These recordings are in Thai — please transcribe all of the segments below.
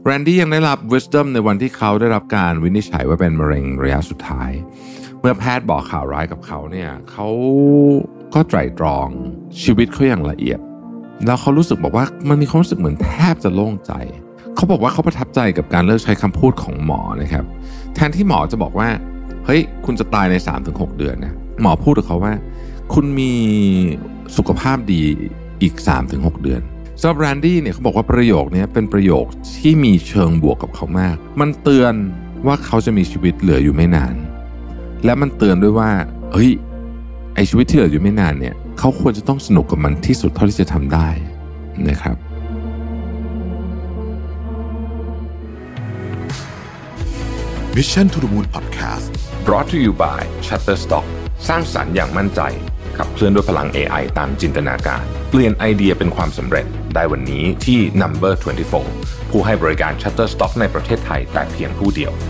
แรนดี้ยังได้รับ wisdom ในวันที่เขาได้รับการวินิจฉัยว่าเป็นมะเร็งระยะสุดท้ายเมื่อแพทย์บอกข่าวร้ายกับเขาเนี่ยเขาก็ไตร่ตรองชีวิตเขาอย่างละเอียดแล้วเขารู้สึกบอกว่ามันมีความรู้สึกเหมือนแทบจะโล่งใจเขาบอกว่าเขาประทับใจกับการเลือกใช้คำพูดของหมอนะครับแทนที่หมอจะบอกว่าเฮ้ยคุณจะตายใน 3-6 เดือนนะหมอพูดกับเขาว่าคุณมีสุขภาพดีอีก 3-6 เดือนสำหรับแรนดี้เนี่ยเขาบอกว่าประโยคนี้เป็นประโยคที่มีเชิงบวกกับเขามากมันเตือนว่าเขาจะมีชีวิตเหลืออยู่ไม่นานและมันเตือนด้วยว่าเฮ้ยไอชีวิตที่เหลืออยู่ไม่นานเนี่ยเขาควรจะต้องสนุกกับมันที่สุดเท่าที่จะทำได้นะครับ Mission to the Moon Podcast brought to you by Shutterstock สร้างสรรค์อย่างมั่นใจขับเคลื่อนด้วยพลัง AI ตามจินตนาการเปลี่ยนไอเดียเป็นความสำเร็จได้วันนี้ที่ Number 24 ผู้ให้บริการ Shutterstock ในประเทศไทยแต่เพียงผู้เดียว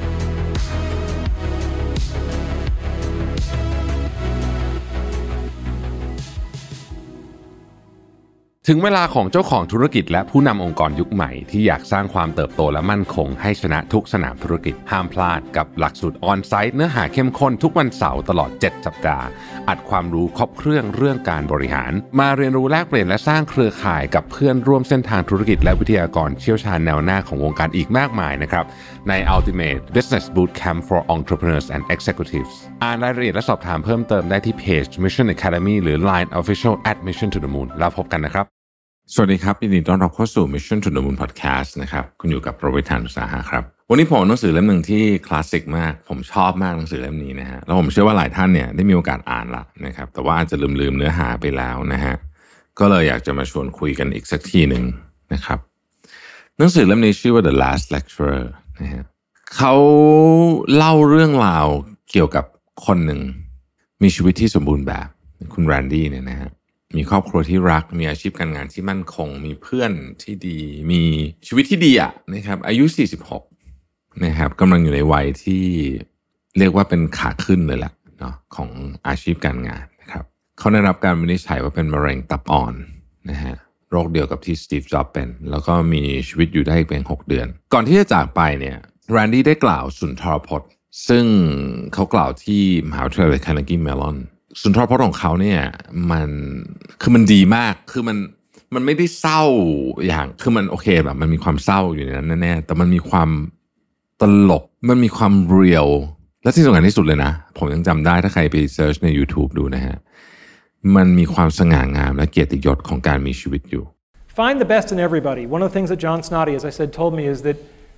ถึงเวลาของเจ้าของธุรกิจและผู้นำองค์กรยุคใหม่ที่อยากสร้างความเติบโตและมั่นคงให้ชนะทุกสนามธุรกิจห้ามพลาดกับหลักสูตรออนไซต์เนื้อหาเข้มข้นทุกวันเสาร์ตลอด7สัปดาห์อัดความรู้ครบเครื่องการบริหารมาเรียนรู้แลกเปลี่ยนและสร้างเครือข่ายกับเพื่อนร่วมเส้นทางธุรกิจและวิทยากรเชี่ยวชาญแนวหน้าของวงการอีกมากมายนะครับใน Ultimate Business Bootcamp for Entrepreneurs and Executives อ่านรายละเอียดและสอบถามเพิ่มเติมได้ที่เพจ Mission Academy หรือ Line Official @Mission to the Moon แล้วพบกันนะครับสวัสดีครับยินดีต้อนรับเข้าสู่ Mission to the Moon Podcast นะครับคุณอยู่กับโรเบิร์ต ธานุสาหะครับวันนี้ผมเอาหนังสือเล่มหนึ่งที่คลาสสิกมากผมชอบมากหนังสือเล่มนี้นะฮะแล้วผมเชื่อว่าหลายท่านเนี่ยได้มีโอกาสอ่านละนะครับแต่ว่าอาจจะลืมเนื้อหาไปแล้วนะฮะก็เลยอยากจะมาชวนคุยกันอีกสักทีหนึ่งนะครับหนังสือเล่มนี้ชื่อว่า The Last Lecturer นะฮะเขาเล่าเรื่องราวเกี่ยวกับคนหนึ่งมีชีวิตที่สมบูรณ์แบบคุณแรนดี้เนี่ยนะฮะมีครอบครัวที่รักมีอาชีพการงานที่มั่นคงมีเพื่อนที่ดีมีชีวิตที่ดีอ่ะนะครับอายุ46นะครับกำลังอยู่ในวัยที่เรียกว่าเป็นขาขึ้นเลยแหละเนาะของอาชีพการงานนะครับเขาได้รับการวินิจฉัยว่าเป็นมะเร็งตับอ่อนนะฮะโรคเดียวกับที่สตีฟ จ็อบส์เป็นแล้วก็มีชีวิตอยู่ได้เพียง6 เดือนก่อนที่จะจากไปเนี่ยแรนดี้ได้กล่าวสุนทรพจน์ซึ่งเขากล่าวที่มหาวิทยาลัยคาร์เนกีเมลอนสุนทรพจน์ของเขาเนี่ยมันดีมากคือมันไม่ได้เศร้าอย่างคือมันโอเคแบบมันมีความเศร้าอยู่ในนั้นแน่ๆแต่มันมีความตลกมันมีความเรียลและที่สำคัญที่สุดเลยนะผมยังจำได้ถ้าใครไปเซิร์ชใน YouTube ดูนะฮะมันมีความสง่างามและเกียรติยศของการมีชีวิตอยู่ Find the best in everybody. One of the things that John Snoddy, as I said, told me is that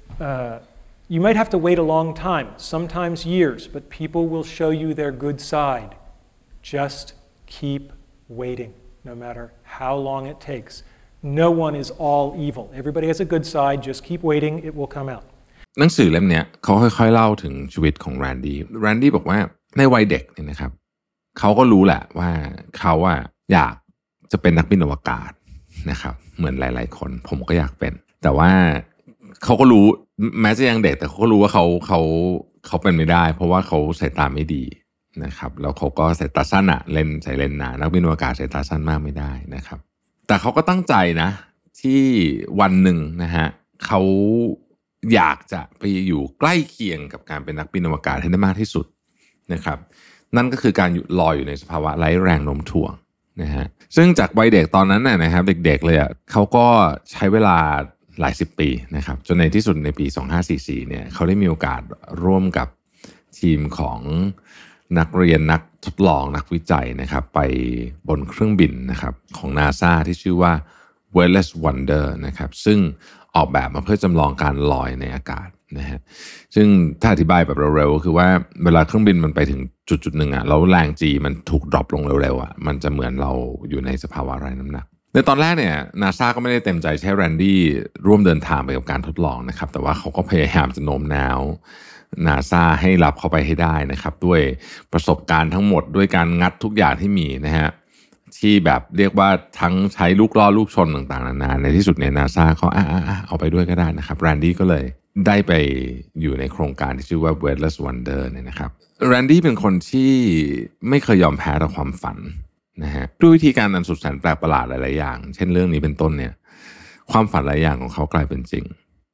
you might have to wait a long time, sometimes years, but people will show you their good side.Just keep waiting, no matter how long it takes. No one is all evil. Everybody has a good side. Just keep waiting. It will come out. หนังสือเล่มนี้เขาค่อยๆเล่าถึงชีวิตของแรนดี้บอกว่าในวัยเด็กเนี่ยนะครับเขาก็รู้แหละว่าเขาอยากจะเป็นนักบินอวกาศนะครับเหมือนหลายๆคนผมก็อยากเป็นแต่ว่าเขาก็รู้แม้จะยังเด็กแต่เขาก็รู้ว่าเขาเป็นไม่ได้เพราะว่าเขาสายตาไม่ดีนะครับแล้วเขาก็สายตาสั้นใส่เลนส์หนานักบินอวกาศสายตาสั้นมากไม่ได้นะครับแต่เขาก็ตั้งใจนะที่วันหนึ่งนะฮะเขาอยากจะไปอยู่ใกล้เคียงกับการเป็นนักบินอวกาศให้ได้มากที่สุดนะครับนั่นก็คือการลอยอยู่ในสภาวะไร้แรงโน้มถ่วงนะฮะซึ่งจากวัยเด็กตอนนั้นนะครับเด็กๆเลยเขาก็ใช้เวลาหลาย10 ปีนะครับจนในที่สุดในปี2544เนี่ยเขาได้มีโอกาสร่วมกับทีมของนักเรียนนักทดลองนักวิจัยนะครับไปบนเครื่องบินนะครับของ NASA ที่ชื่อว่า Weightless Wonder นะครับซึ่งออกแบบมาเพื่อจำลองการลอยในอากาศนะฮะซึ่งถ้าอธิบายแบบเร็วๆก็คือว่าเวลาเครื่องบินมันไปถึงจุดๆหนึ่งแล้วแรง G มันถูกดรอปลงเร็วๆมันจะเหมือนเราอยู่ในสภาวะไร้น้ำหนักในตอนแรกเนี่ย NASA ก็ไม่ได้เต็มใจใช้แรนดี้ร่วมเดินทางไปกับการทดลองนะครับแต่ว่าเขาก็พยายามจะโน้มน้าวNASA ให้รับเข้าไปให้ได้นะครับด้วยประสบการณ์ทั้งหมดด้วยการงัดทุกอย่างที่มีนะฮะที่แบบเรียกว่าทั้งใช้ลูกล่อลูกชนต่างๆนานาในที่สุดเนี่ย NASA เขาเอาไปด้วยก็ได้นะครับแรนดี้ก็เลยได้ไปอยู่ในโครงการที่ชื่อว่า Weightless Wonder เนี่ยนะครับแรนดี้เป็นคนที่ไม่เคยยอมแพ้ต่อความฝันนะฮะด้วยวิธีการอันสุดแสนแปลกประหลาดหลายๆอย่างเช่นเรื่องนี้เป็นต้นเนี่ยความฝันหลายอย่างของเขากลายเป็นจริง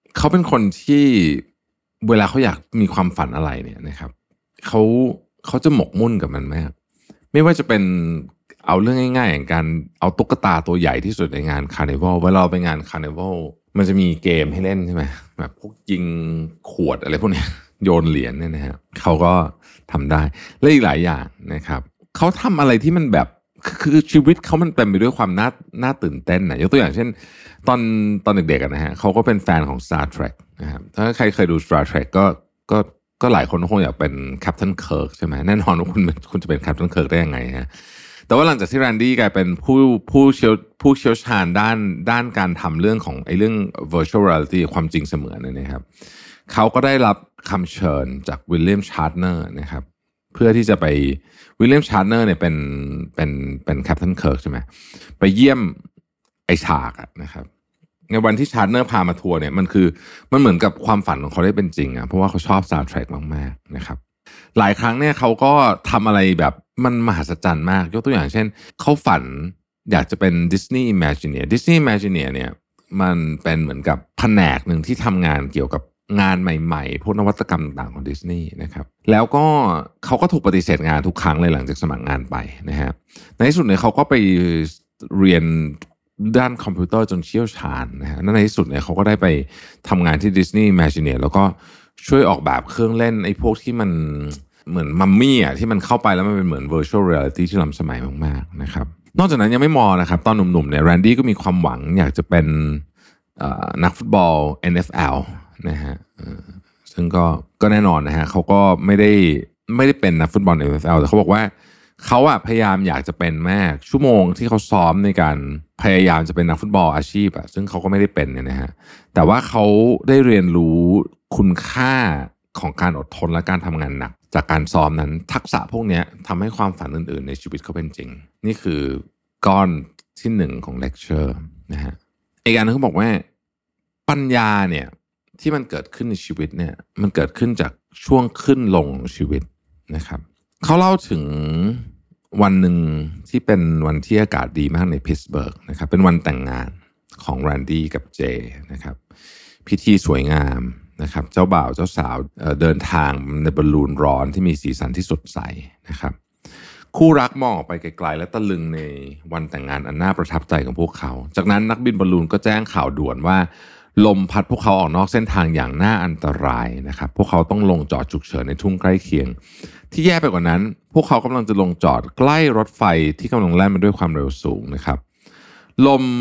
เขาเป็นคนที่เวลาเขาอยากมีความฝันอะไรเนี่ยนะครับเขาจะหมกมุ่นกับมันมากไม่ว่าจะเป็นเอาเรื่องง่ายๆอย่างการเอาตุ๊กตาตัวใหญ่ที่สุดในงานคาร์นิวัลเวลาเราไปงานคาร์นิวัลมันจะมีเกมให้เล่นใช่ไหมแบบพวกยิงขวดอะไรพวกนี้โยนเหรียญเนี่ยนะฮะเขาก็ทำได้และอีกหลายอย่างนะครับเขาทำอะไรที่มันแบบคือชีวิตเขามันเต็มไปด้วยความน่าตื่นเต้นนะยกตัวอย่างเช่นตอนเด็กๆนะฮะเขาก็เป็นแฟนของ Star Trek นะครับถ้าใครเคยดู Star Trek ก็หลายคนคงอยากเป็นแคปเทนเคิร์กใช่ไหมแน่นอนว่าคุณจะเป็นแคปเทนเคิร์กได้ยังไงฮะแต่ว่าหลังจากที่แรนดี้กลายเป็นผู้เชี่ยวชาญด้านการทำเรื่องของเรื่อง virtual reality ความจริงเสมือนนะครับเขาก็ได้รับคำเชิญจากวิลเลียมชาร์ตเนอร์นะครับเพื่อที่จะไปวิลเลียมชาร์ตเนอร์เนี่ยเป็นแคปเทนเคิร์กใช่ไหมไปเยี่ยมไอฉากนะครับในวันที่ชาร์ตเนอร์พามาทัวร์เนี่ยมันเหมือนกับความฝันของเขาได้เป็นจริงเพราะว่าเขาชอบ Star Trek มากๆนะครับหลายครั้งเนี่ยเขาก็ทำอะไรแบบมันมหัศจรรย์มากยกตัวอย่างเช่นเขาฝันอยากจะเป็น Disney Imagineer เนี่ยมันเป็นเหมือนกับแผนกหนึ่งที่ทำงานเกี่ยวกับงานใหม่ๆพวกนวัตกรรมต่างๆของดิสนีย์นะครับแล้วก็เขาก็ถูกปฏิเสธงานทุกครั้งเลยหลังจากสมัครงานไปนะฮะในที่สุดเนี่ยเขาก็ไปเรียนด้านคอมพิวเตอร์จนเชี่ยวชาญนะฮะในที่สุดเนี่ยเขาก็ได้ไปทำงานที่ Disney Imagineer แล้วก็ช่วยออกแบบเครื่องเล่นไอ้พวกที่มันเหมือนมัมมี่ที่มันเข้าไปแล้วมันเป็นเหมือน virtual reality ที่ล้ำสมัยมากๆนะครับนอกจากนั้นยังไม่มอนะครับตอนหนุ่มๆเนี่ยแรนดี้ก็มีความหวังอยากจะเป็นนักฟุตบอล NFL นะฮะซึ่งก็แน่นอนนะฮะเขาก็ไม่ได้เป็นนักฟุตบอล NFL แต่เขาบอกว่าเขาพยายามอยากจะเป็นมากชั่วโมงที่เขาซ้อมในการพยายามจะเป็นนักฟุตบอลอาชีพซึ่งเขาก็ไม่ได้เป็นเนี่ยนะฮะแต่ว่าเขาได้เรียนรู้คุณค่าของการอดทนและการทำงานหนักจากการซ้อมนั้นทักษะพวกนี้ทำให้ความฝันอื่นๆในชีวิตเขาเป็นจริงนี่คือก้อนที่1ของเลคเชอร์นะฮะอีกอันนึงเขาบอกว่าปัญญาเนี่ยที่มันเกิดขึ้นในชีวิตเนี่ยมันเกิดขึ้นจากช่วงขึ้นลงของชีวิตนะครับเขาเล่าถึงวันหนึ่งที่เป็นวันที่อากาศดีมากในพิตต์สเบิร์กนะครับเป็นวันแต่งงานของแรนดี้กับเจนะครับพิธีสวยงามนะครับเจ้าบ่าวเจ้าสาวเดินทางในบอลลูนร้อนที่มีสีสันที่สดใสนะครับคู่รักมองออกไปไกลๆและตะลึงในวันแต่งงานอันน่าประทับใจของพวกเขาจากนั้นนักบินบอลลูนก็แจ้งข่าวด่วนว่าลมพัดพวกเขาออกนอกเส้นทางอย่างน่าอันตรายนะครับพวกเขาต้องลงจอดฉุกเฉินในทุ่งใกล้เคียงที่แย่ไปกว่านั้นพวกเขากำลังจะลงจอดใกล้รถไฟที่กำลังแล่นมาด้วยความเร็วสูงนะครับลม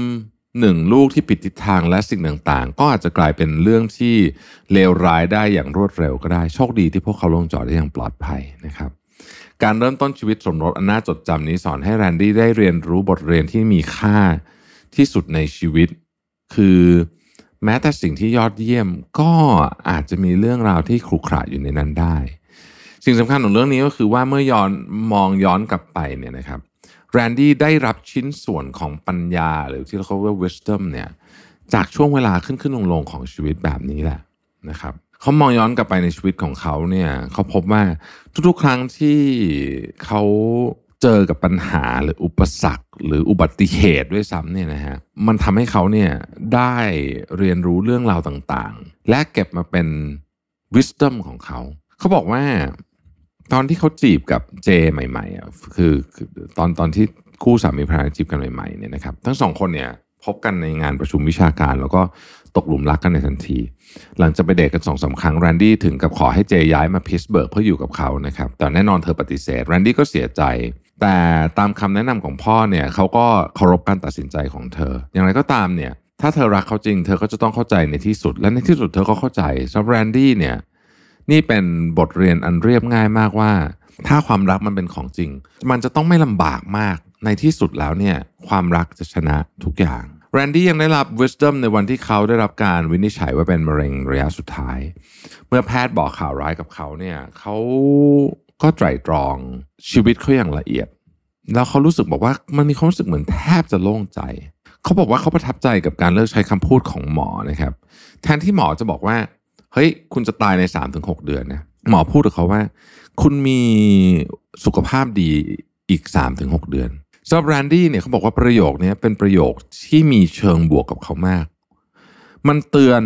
1ลูกที่ผิดทิศทางและสิ่งต่างๆก็อาจจะกลายเป็นเรื่องที่เลวร้ายได้อย่างรวดเร็วก็ได้โชคดีที่พวกเขาลงจอดได้อย่างปลอดภัยนะครับการเริ่มต้นชีวิตสมรสอันน่าจดจำนี้สอนให้แรนดี้ได้เรียนรู้บทเรียนที่มีค่าที่สุดในชีวิตคือแม้แต่สิ่งที่ยอดเยี่ยมก็อาจจะมีเรื่องราวที่ขรุขระอยู่ในนั้นได้สิ่งสำคัญของเรื่องนี้ก็คือว่าเมื่อมองย้อนกลับไปเนี่ยนะครับแรนดี้ได้รับชิ้นส่วนของปัญญาหรือที่เขาเรียกว่า wisdom เนี่ยจากช่วงเวลาขึ้นลงของชีวิตแบบนี้แหละนะครับเขามองย้อนกลับไปในชีวิตของเขาเนี่ยเขาพบว่าทุกๆครั้งที่เขาเจอกับปัญหาหรืออุปสรรคหรืออุบัติเหตุด้วยซ้ำเนี่ยนะฮะมันทำให้เขาเนี่ยได้เรียนรู้เรื่องราวต่างๆและเก็บมาเป็น wisdom ของเขาเขาบอกว่าตอนที่เขาจีบกับเจใหม่ๆคือตอนที่คู่สามีภรรยาจีบกันใหม่ๆเนี่ยนะครับทั้งสองคนเนี่ยพบกันในงานประชุมวิชาการแล้วก็ตกหลุมรักกันในทันทีหลังจากไปเดทกัน 2-3 ครั้งแรนดี้ถึงกับขอให้เจย้ายมาพิตต์สเบิร์กเพื่ออยู่กับเขานะครับแต่แน่นอนเธอปฏิเสธแรนดี้ก็เสียใจแต่ตามคำแนะนำของพ่อเนี่ยเขาก็เคารพการตัดสินใจของเธออย่างไรก็ตามเนี่ยถ้าเธอรักเขาจริงเธอก็จะต้องเข้าใจในที่สุดและในที่สุดเธอก็เข้าใจสำหรับแรนดี้เนี่ยนี่เป็นบทเรียนอันเรียบง่ายมากว่าถ้าความรักมันเป็นของจริงมันจะต้องไม่ลำบากมากในที่สุดแล้วเนี่ยความรักจะชนะทุกอย่างแรนดี้ยังได้รับ wisdom ในวันที่เขาได้รับการวินิจฉัยว่าเป็นมะเร็งระยะสุดท้ายเมื่อแพทย์บอกข่าวร้ายกับเขาเนี่ยเขาก็ไตร่ตรองชีวิตเขาอย่างละเอียดแล้วเขารู้สึกบอกว่ามันมีความรู้สึกเหมือนแทบจะโล่งใจเขาบอกว่าเขาประทับใจกับการเลือกใช้คำพูดของหมอนะครับแทนที่หมอจะบอกว่าเฮ้ยคุณจะตายใน 3-6 เดือนนะหมอพูดกับเขาว่าคุณมีสุขภาพดีอีก 3-6 เดือนสำหรับแรนดี้เนี่ยเขาบอกว่าประโยคนี้เป็นประโยคที่มีเชิงบวกกับเขามากมันเตือน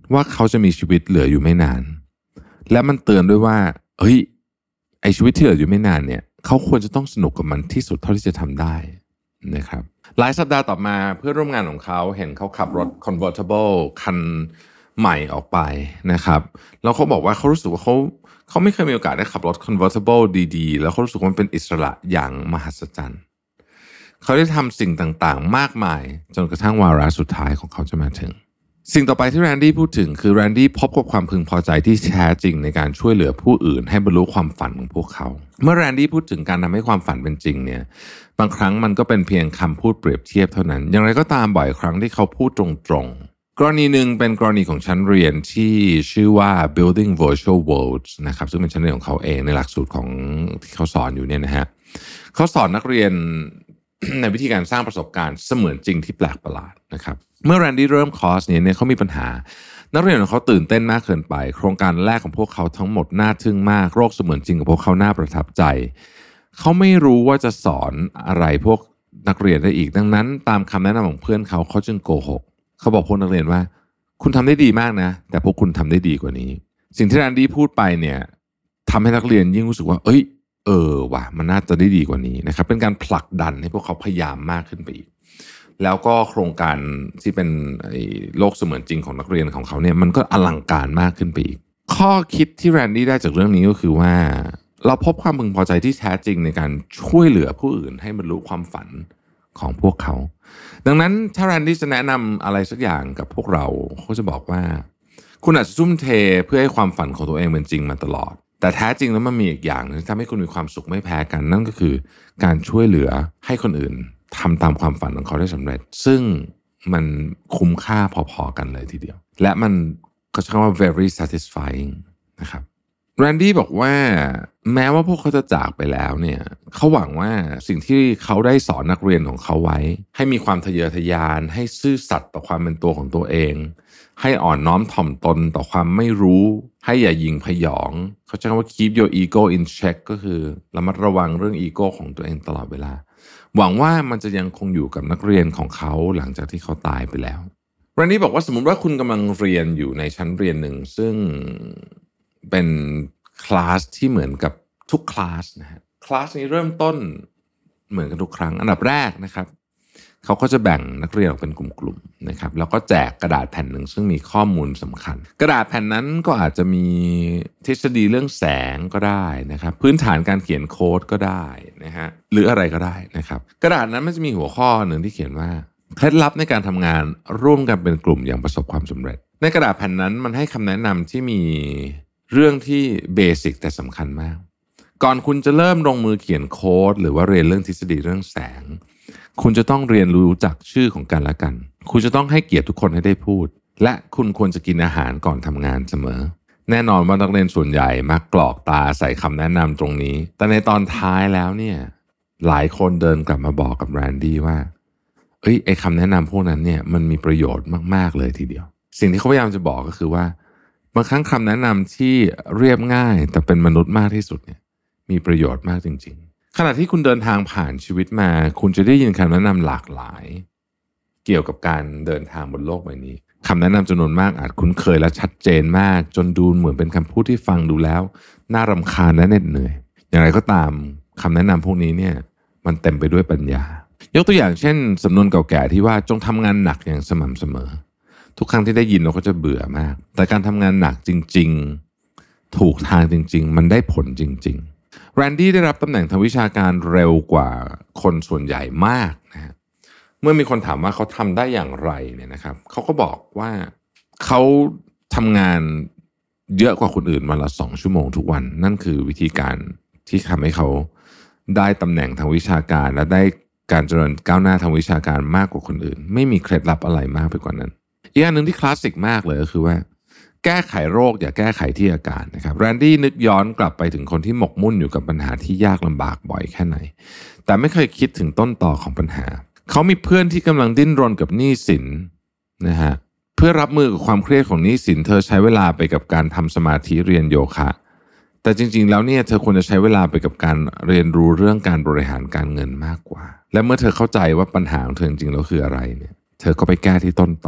ว่าเขาจะมีชีวิตเหลืออยู่ไม่นานและมันเตือนด้วยว่าเฮ้ยไอชีวิตที่เหลืออยู่ไม่นานเนี่ยเขาควรจะต้องสนุกกับมันที่สุดเท่าที่จะทำได้นะครับหลายสัปดาห์ต่อมาเพื่อนร่วมงานของเขาเห็นเขาขับรถ convertible คันใหม่ออกไปนะครับแล้วเขาบอกว่าเขารู้สึกว่าเขาไม่เคยมีโอกาสได้ขับรถ convertible ดีๆแล้วเขารู้สึกว่ามันเป็นอิสระอย่างมหัศจรรย์เขาได้ทำสิ่งต่างๆมากมายจนกระทั่งวาระสุดท้ายของเขาจะมาถึงสิ่งต่อไปที่แรนดี้พูดถึงคือแรนดี้พบกับความพึงพอใจที่แท้จริงในการช่วยเหลือผู้อื่นให้บรรลุความฝันของพวกเขาเมื่อแรนดี้พูดถึงการทำให้ความฝันเป็นจริงเนี่ยบางครั้งมันก็เป็นเพียงคำพูดเปรียบเทียบเท่านั้นอย่างไรก็ตามบ่อยครั้งที่เขาพูดตรงๆกรณีหนึ่งเป็นกรณีของชั้นเรียนที่ชื่อว่า Building Virtual Worlds นะครับซึ่งเป็นชั้นเรียนของเขาเองในหลักสูตรของที่เขาสอนอยู่เนี่ยนะฮะเขาสอนนักเรียน ในวิธีการสร้างประสบการณ์เสมือนจริงที่แปลกประหลาดนะครับเมื่อแรนดี้เริ่มคอร์สนี้เนี่ยเขามีปัญหานักเรียนของเขาตื่นเต้นมากเกินไปโครงการแรกของพวกเขาทั้งหมดน่าทึ่งมากโลกเสมือนจริงของพวกเขาน่าประทับใจเขาไม่รู้ว่าจะสอนอะไรพวกนักเรียนได้อีกดังนั้นตามคำแนะนำของเพื่อนเขาจึงโกหกเขาบอกพวกนักเรียนว่าคุณทำได้ดีมากนะแต่พวกคุณทำได้ดีกว่านี้สิ่งที่แรนดี้พูดไปเนี่ยทำให้นักเรียนยิ่งรู้สึกว่าว่ะมันน่าจะได้ดีกว่านี้นะครับเป็นการผลักดันให้พวกเขาพยายามมากขึ้นไปอีกแล้วก็โครงการที่เป็นโลกเสมือนจริงของนักเรียนของเขาเนี่ยมันก็อลังการมากขึ้นไปอีกข้อคิดที่แรนดี้ได้จากเรื่องนี้ก็คือว่าเราพบความพึงพอใจที่แท้จริงในการช่วยเหลือผู้อื่นให้บรรลุความฝันของพวกเขาดังนั้นถ้าแรนดี้จะแนะนำอะไรสักอย่างกับพวกเราเขาจะบอกว่าคุณอาจจะทุ่มเทเพื่อให้ความฝันของตัวเองเป็นจริงมาตลอดแต่แท้จริงแล้วมันมีอีกอย่างนึงที่ทำให้คุณมีความสุขไม่แพ้กันนั่นก็คือการช่วยเหลือให้คนอื่นทำตามความฝันของเขาได้สำเร็จซึ่งมันคุ้มค่าพอๆกันเลยทีเดียวและมันเขาใช้คำว่า very satisfying นะครับแรนดี้บอกว่าแม้ว่าพวกเขาจะจากไปแล้วเนี่ยเขาหวังว่าสิ่งที่เขาได้สอนนักเรียนของเขาไว้ให้มีความทะเยอทะยานให้ซื่อสัตย์ต่อความเป็นตัวของตัวเองให้อ่อนน้อมถ่อมตนต่อความไม่รู้ให้อย่ายิงพยองเขาใช้คำว่า keep your ego in check ก็คือระมัดระวังเรื่องอีโก้ของตัวเองตลอดเวลาหวังว่ามันจะยังคงอยู่กับนักเรียนของเขาหลังจากที่เขาตายไปแล้วแรนดี้บอกว่าสมมุติว่าคุณกำลังเรียนอยู่ในชั้นเรียนหนึ่งซึ่งเป็นคลาสที่เหมือนกับทุกคลาสนะฮะคลาสนี้เริ่มต้นเหมือนกันทุกครั้งอันดับแรกนะครับเขาก็จะแบ่งนักเรียนออกเป็นกลุ่มๆนะครับแล้วก็แจกกระดาษแผ่นหนึ่งซึ่งมีข้อมูลสำคัญกระดาษแผ่นนั้นก็อาจจะมีทฤษฎีเรื่องแสงก็ได้นะครับพื้นฐานการเขียนโค้ดก็ได้นะฮะหรืออะไรก็ได้นะครับกระดาษนั้นมันจะมีหัวข้อหนึ่งที่เขียนว่าเคล็ดลับในการทำงานร่วมกันเป็นกลุ่มอย่างประสบความสำเร็จในกระดาษแผ่นนั้นมันให้คำแนะนำที่มีเรื่องที่เบสิกแต่สำคัญมากก่อนคุณจะเริ่มลงมือเขียนโค้ดหรือว่าเรียนเรื่องทฤษฎีเรื่องแสงคุณจะต้องเรียนรู้จักชื่อของกันและกันคุณจะต้องให้เกียรติทุกคนให้ได้พูดและคุณควรจะกินอาหารก่อนทำงานเสมอแน่นอนว่านักเรียนส่วนใหญ่มักกรอกตาใส่คำแนะนำตรงนี้แต่ในตอนท้ายแล้วเนี่ยหลายคนเดินกลับมาบอกกับแรนดี้ว่าไอ้คำแนะนำพวกนั้นเนี่ยมันมีประโยชน์มากๆเลยทีเดียวสิ่งที่เขาพยายามจะบอกก็คือว่าบางครั้งคำแนะนำที่เรียบง่ายแต่เป็นมนุษย์มากที่สุดเนี่ยมีประโยชน์มากจริงๆขณะที่คุณเดินทางผ่านชีวิตมาคุณจะได้ยินคำแนะนำหลากหลายเกี่ยวกับการเดินทางบนโลกใบนี้คำแนะนำจำนวนมากอาจคุ้นเคยและชัดเจนมากจนดูเหมือนเป็นคำพูดที่ฟังดูแล้วน่ารำคาญและเหน็ดเหนื่อยอย่างไรก็ตามคำแนะนำพวกนี้เนี่ยมันเต็มไปด้วยปัญญายกตัวอย่างเช่นสำนวนเก่าแก่ที่ว่าจงทำงานหนักอย่างสม่ำเสมอทุกครั้งที่ได้ยินเราก็จะเบื่อมากแต่การทำงานหนักจริงๆถูกทางจริงๆมันได้ผลจริงๆแรนดี้ได้รับตำแหน่งทางวิชาการเร็วกว่าคนส่วนใหญ่มากนะฮะเมื่อมีคนถามว่าเขาทำได้อย่างไรเนี่ยนะครับเขาก็บอกว่าเขาทำงานเยอะกว่าคนอื่นวันละ2 ชั่วโมงทุกวันนั่นคือวิธีการที่ทำให้เขาได้ตำแหน่งทางวิชาการและได้การเจริญก้าวหน้าทางวิชาการมากกว่าคนอื่นไม่มีเคล็ดลับอะไรมากไปกว่านั้นอีกอันหนึ่งที่คลาสสิกมากเลยก็คือว่าแก้ไขโรคอย่าแก้ไขที่อาการนะครับแรนดี้นึกย้อนกลับไปถึงคนที่หมกมุ่นอยู่กับปัญหาที่ยากลำบากบ่อยแค่ไหนแต่ไม่เคยคิดถึงต้นตอของปัญหาเขามีเพื่อนที่กำลังดิ้นรนกับหนี้สินนะฮะเพื่อรับมือกับความเครียดของหนี้สินเธอใช้เวลาไปกับการทำสมาธิเรียนโยคะแต่จริงๆแล้วเนี่ยเธอควรจะใช้เวลาไปกับการเรียนรู้เรื่องการบริหารการเงินมากกว่าและเมื่อเธอเข้าใจว่าปัญหาของเธอจริงๆแล้วคืออะไรเนี่ยเธอก็ไปแก้ที่ต้นตอ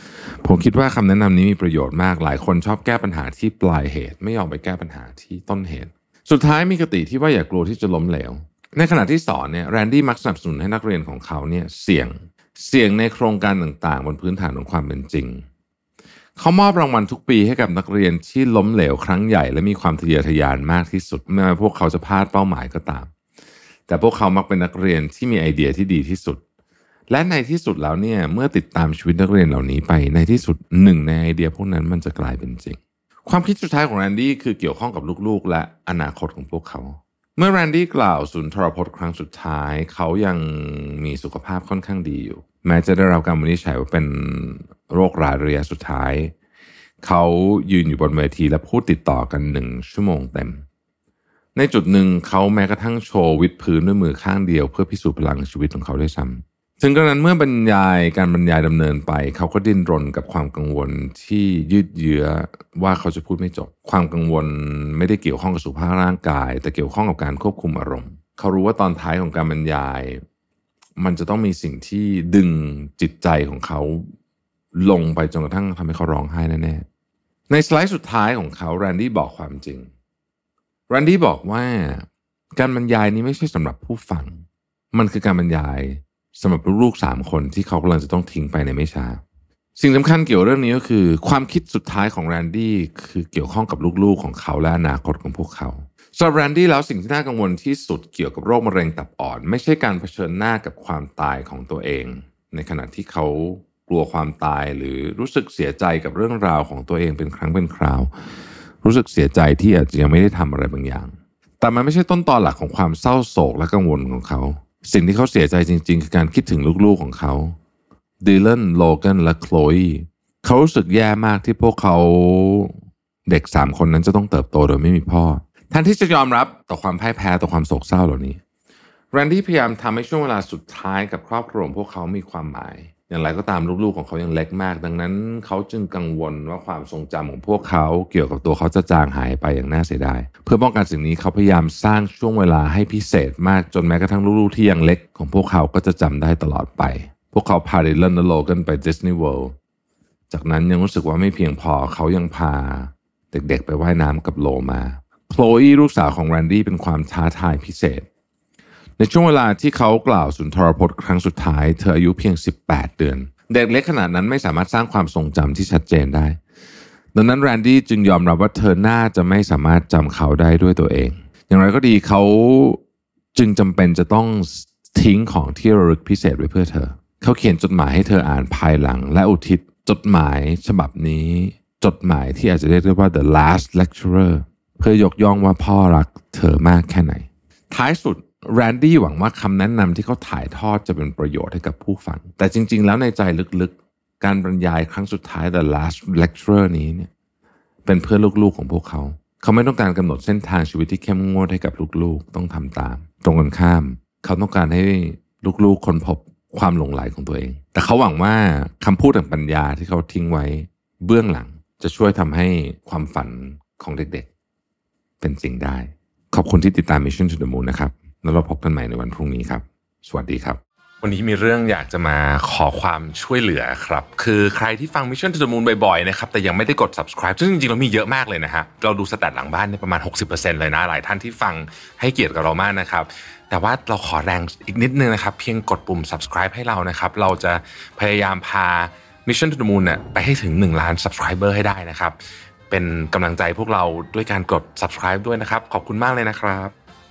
ผมคิดว่าคำแนะนำนี้มีประโยชน์มากหลายคนชอบแก้ปัญหาที่ปลายเหตุไม่ยอมไปแก้ปัญหาที่ต้นเหตุสุดท้ายมีคติที่ว่าอย่ากลัวที่จะล้มเหลวในขณะที่สอนเนี่ยแรนดี้มักสนับสนุนให้นักเรียนของเขาเนี่ยเสี่ยงในโครงการต่างๆบนพื้นฐานของความเป็นจริงเขามอบรางวัลทุกปีให้กับนักเรียนที่ล้มเหลวครั้งใหญ่และมีความทะเยอทะยานมากที่สุดแม้พวกเขาจะพลาดเป้าหมายก็ตามแต่พวกเขามักเป็นนักเรียนที่มีไอเดียที่ดีที่สุดและในที่สุดแล้วเนี่ยเมื่อติดตามชีวิตนักเรียนเหล่านี้ไปในที่สุดหนึ่งในไอเดียพวกนั้นมันจะกลายเป็นจริงความคิดสุดท้ายของแรนดี้คือเกี่ยวข้องกับลูกๆและอนาคตของพวกเขาเมื่อแรนดี้กล่าวสุนทรพจน์ครั้งสุดท้ายเขายังมีสุขภาพค่อนข้างดีอยู่แม้จะได้รับการวินิจฉัยว่าเป็นโรคร้ายระยะสุดท้ายเขายืนอยู่บนเวทีและพูดติดต่อกัน1 ชั่วโมงเต็มในจุดหนึ่งเขาแม้กระทั่งโชว์วิดพื้นด้วยมือข้างเดียวเพื่อพิสูจน์พลังชีวิตของเขาด้วยซ้ำถึงกระนั้นเมื่การบรรยายดำเนินไปเขาก็ดิ้นรนกับความกังวลที่ยืดเยื้อว่าเขาจะพูดไม่จบความกังวลไม่ได้เกี่ยวข้องกับสุขภาพร่างกายแต่เกี่ยวข้องกับการควบคุมอารมณ์เขารู้ว่าตอนท้ายของการบรรยายมันจะต้องมีสิ่งที่ดึงจิตใจของเขาลงไปจนกระทั่งทำให้เขาร้องไห้แน่ๆในสไลด์สุดท้ายของเขาแรนดี้บอกความจริงแรนดี้บอกว่าการบรรยายนี้ไม่ใช่สำหรับผู้ฟังมันคือการบรรยายสำหรับลูกๆ3 คนที่เขากำลังจะต้องทิ้งไปในไม่ช้าสิ่งสำคัญเกี่ยวเรื่องนี้ก็คือความคิดสุดท้ายของแรนดี้คือเกี่ยวข้องกับลูกๆของเขาและอนาคตของพวกเขาสำหรับแรนดี้แล้วสิ่งที่น่ากังวลที่สุดเกี่ยวกับโรคมะเร็งตับอ่อนไม่ใช่การเผชิญหน้ากับความตายของตัวเองในขณะที่เขากลัวความตายหรือรู้สึกเสียใจกับเรื่องราวของตัวเองเป็นครั้งเป็นคราวรู้สึกเสียใจที่อาจจะยังไม่ได้ทำอะไรบางอย่างแต่มันไม่ใช่ต้นตอหลักของความเศร้าโศกและกังวลของเขาสิ่งที่เขาเสียใจจริงๆคือการคิดถึงลูกๆของเขาดิลัน โลแกนและโคลอีเขารู้สึกแย่มากที่พวกเขาเด็ก3 คนนั้นจะต้องเติบโตโดยไม่มีพ่อแทนที่จะยอมรับต่อความพ่ายแพ้ต่อความโศกเศร้าเหล่านี้แรนดี้พยายามทำให้ช่วงเวลาสุดท้ายกับครอบครัวของพวกเขามีความหมายอย่างไรก็ตามลูกๆของเขายังเล็กมากดังนั้นเขาจึงกังวลว่าความทรงจำของพวกเขาเกี่ยวกับตัวเขาจะจางหายไปอย่างน่าเสียดายเพื่อป้องกันสิ่งนี้เขาพยายามสร้างช่วงเวลาให้พิเศษมากจนแม้กระทั่งลูกๆที่ยังเล็กของพวกเขาก็จะจำได้ตลอดไปพวกเขาพาดิลันและโลแกนไปดิสนีย์เวิลด์จากนั้นยังรู้สึกว่าไม่เพียงพอเขายังพาเด็กๆไปว่ายน้ำกับโลมาโคลอีลูกสาวของแรนดี้เป็นความท้าทายพิเศษในช่วงเวลาที่เขากล่าวสุนทรพจน์ครั้งสุดท้ายเธออายุเพียง18 เดือนเด็กเล็กขนาดนั้นไม่สามารถสร้างความทรงจำที่ชัดเจนได้ดังนั้นแรนดี้จึงยอมรับว่าเธอน่าจะไม่สามารถจำเขาได้ด้วยตัวเองอย่างไรก็ดีเขาจึงจำเป็นจะต้องทิ้งของที่ระลึกพิเศษไว้เพื่อเธอเขาเขียนจดหมายให้เธออ่านภายหลังและอุทิศจดหมายฉบับนี้จดหมายที่อาจจะเรียกได้ว่า The Last Lecturer เพื่อยกย่องว่าพ่อรักเธอมากแค่ไหนท้ายสุดแรนดี้หวังว่าคำแนะนำที่เขาถ่ายทอดจะเป็นประโยชน์ให้กับผู้ฟังแต่จริงๆแล้วในใจลึกๆการบรรยายครั้งสุดท้าย The Last Lecturer นี้เนี่ยเป็นเพื่อลูกๆของพวกเขาไม่ต้องการกำหนดเส้นทางชีวิตที่เข้มงวดให้กับลูกๆต้องทำตามตรงกันข้ามเขาต้องการให้ลูกๆค้นพบความหลงใหลของตัวเองแต่เขาหวังว่าคำพูดทางปัญญาที่เขาทิ้งไว้เบื้องหลังจะช่วยทำให้ความฝันของเด็กๆเป็นจริงได้ขอบคุณที่ติดตาม Mission to the Moon นะครับแล้วเราพบกันใหม่ในวันพรุ่งนี้ครับสวัสดีครับวันนี้มีเรื่องอยากจะมาขอความช่วยเหลือครับคือใครที่ฟัง Mission to the Moon บ่อยๆนะครับแต่ยังไม่ได้กด subscribe ซึ่งจริงๆเรามีเยอะมากเลยนะฮะเราดูสแตทหลังบ้านเนี่ยประมาณ 60% เลยนะหลายท่านที่ฟังให้เกียรติกับเรามากนะครับแต่ว่าเราขอแรงอีกนิดนึงนะครับเพียงกดปุ่ม subscribe ให้เรานะครับเราจะพยายามพา Mission to the Moon เนี่ยไปให้ถึง1 ล้าน subscriber ให้ได้นะครับเป็นกำลังใจพวกเราด้วยการกด subscribe ด้วยนะครับขอบคุณมากเลยนะครับ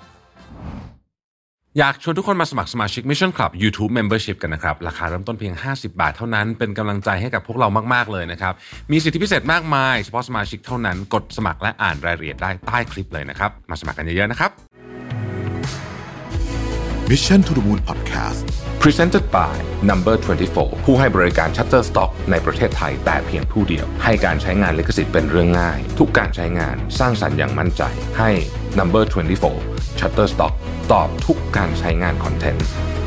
อยากชวนทุกคนมาสมัครสมาชิก Mission Club YouTube Membership กันนะครับราคาเริ่มต้นเพียง50 บาทเท่านั้นเป็นกำลังใจให้กับพวกเรามากๆเลยนะครับมีสิทธิพิเศษมากมายเฉพาะสมาชิกเท่านั้นกดสมัครและอ่านรายละเอียดได้ใต้คลิปเลยนะครับมาสมัครกันเยอะๆนะครับ Mission to the Moon Podcast Presented by Number 24 ผู้ให้บริการ Shutterstock ในประเทศไทยแต่เพียงผู้เดียวให้การใช้งานลิขสิทธิ์เป็นเรื่องง่ายทุกการใช้งานสร้างสรรค์อย่างมั่นใจให้ Number 24 Shutterstock ตอบทุกการใช้งานคอนเทนต์